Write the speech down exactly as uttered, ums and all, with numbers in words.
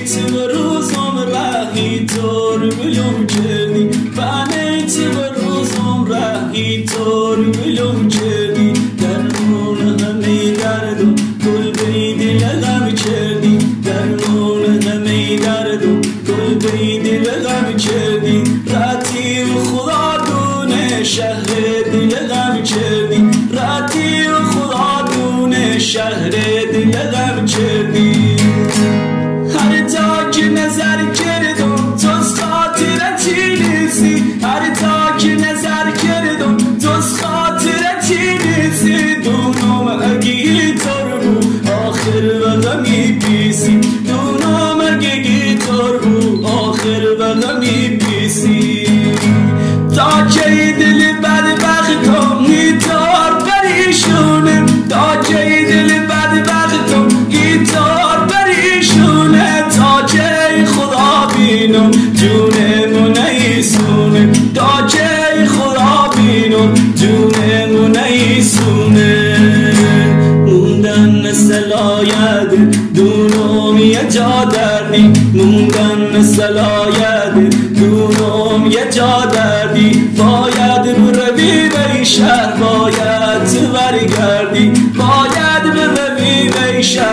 تو روزم رهی طور بلوم کردی بنه تو روزم رهی طور بلوم کردی درمون همه درد و گل بیدی لغم کردی درمون همه درد و گل بیدی لغم کردی راتی و خدا دونه شهر دل غم کردی راتی و خدا دونه شهر دل غم کردی هر تا که نظر کردم توز خاطرتی نیستی هر تا که نظر کردم توز خاطرتی نیستی دونم اگه طور بو آخر و غمی پیسی دونم اگه طور بو آخر و غمی پیسی تا که دل بدبختم گیتار پریشونه تا که دل بدبختم گیتار پریشونه تا که خدا بینم جونمو نیسونه تا که خدا بینم جونمو نیسونه موندن سلاید دونم یه جا دردی موندن سلاید دونم یه جا دردی باید بروی به شهر باید برگردی باید بروی به شهر